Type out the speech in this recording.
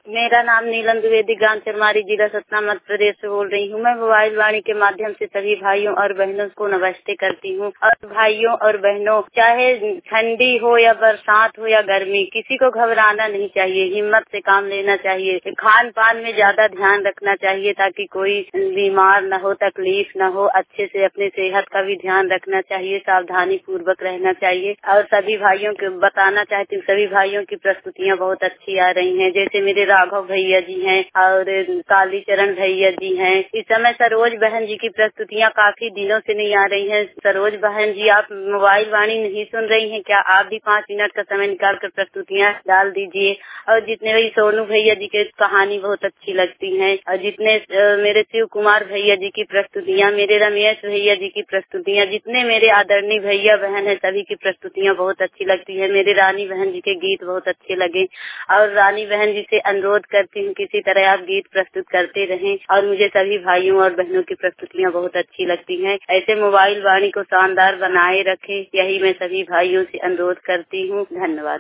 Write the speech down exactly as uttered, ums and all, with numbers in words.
मेरा नाम नीलम द्विवेदी, ग्राम चरमारी, जिला सतना, मध्य प्रदेश से बोल रही हूँ। मैं मोबाइल वाणी के माध्यम से सभी भाइयों और बहनों को नमस्ते करती हूँ। और भाइयों और बहनों, चाहे ठंडी हो या बरसात हो या गर्मी, किसी को घबराना नहीं चाहिए, हिम्मत से काम लेना चाहिए। खान पान में ज्यादा ध्यान रखना चाहिए ताकि कोई बीमार न हो, तकलीफ न हो। अच्छे से अपने सेहत का भी ध्यान रखना चाहिए, सावधानी पूर्वक रहना चाहिए। और सभी भाइयों को बताना चाहती हूँ, सभी भाइयों की प्रस्तुतियाँ बहुत अच्छी आ रही हैं। जैसे मेरे राघव भैया जी हैं और कालीचरण भैया जी हैं। इस समय सरोज बहन जी की प्रस्तुतियाँ काफी दिनों से नहीं आ रही हैं। सरोज बहन जी, आप मोबाइल वाणी नहीं सुन रही हैं क्या? आप भी पाँच मिनट का समय निकाल कर प्रस्तुतियाँ डाल दीजिए। और जितने भी सोनू भैया जी के कहानी बहुत अच्छी लगती है, और जितने मेरे शिव कुमार भैया जी की प्रस्तुतियाँ, मेरे रमेश भैया जी की प्रस्तुतियाँ, जितने मेरे आदरणीय भैया बहन है, सभी की प्रस्तुतियाँ बहुत अच्छी लगती है। मेरे रानी बहन जी के गीत बहुत अच्छे लगे। और रानी बहन जी से अनुरोध करती हूँ, किसी तरह आप गीत प्रस्तुत करते रहें। और मुझे सभी भाइयों और बहनों की प्रस्तुतियाँ बहुत अच्छी लगती हैं। ऐसे मोबाइल वाणी को शानदार बनाए रखें, यही मैं सभी भाइयों से अनुरोध करती हूँ। धन्यवाद।